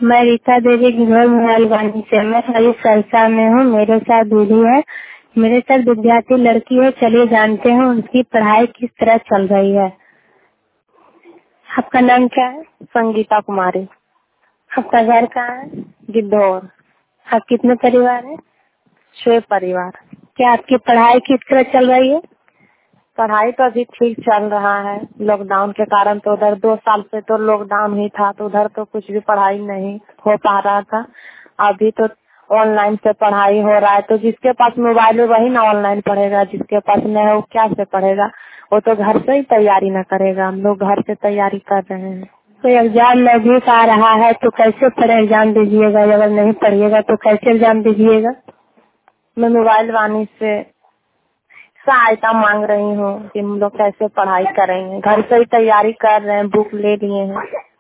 मैं रीता देवी घर मोबाइल से। मैं अभी सरसा में हूँ। मेरे साथ दीदी है। मेरे साथ विद्यार्थी लड़की है। चलिए जानते हैं उनकी पढ़ाई किस तरह चल रही है। आपका नाम क्या है? संगीता कुमारी। आपका घर कहाँ है? गिद्धौर। आप कितने परिवार है? 6 परिवार। क्या आपकी पढ़ाई किस तरह चल रही है? पढ़ाई तो अभी ठीक चल रहा है। लॉकडाउन के कारण तो उधर 2 साल से तो लॉकडाउन ही था, तो उधर तो कुछ भी पढ़ाई नहीं हो पा रहा था। अभी तो ऑनलाइन से पढ़ाई हो रहा है, तो जिसके पास मोबाइल है वही ना ऑनलाइन पढ़ेगा, जिसके पास नहीं है वो क्या से पढ़ेगा। वो तो घर से ही तैयारी ना करेगा। हम लोग घर से तैयारी कर रहे हैं। तो एग्जाम नजदीक आ रहा है तो कैसे फिर एग्जाम दीजिएगा? अगर नहीं पढ़िएगा तो कैसे एग्जाम दीजिएगा? मैं मोबाइल वाणी से सहायता मांग रही हूँ कि हम लोग कैसे पढ़ाई करेंगे। घर से ही तैयारी कर रहे हैं, बुक ले लिए हैं।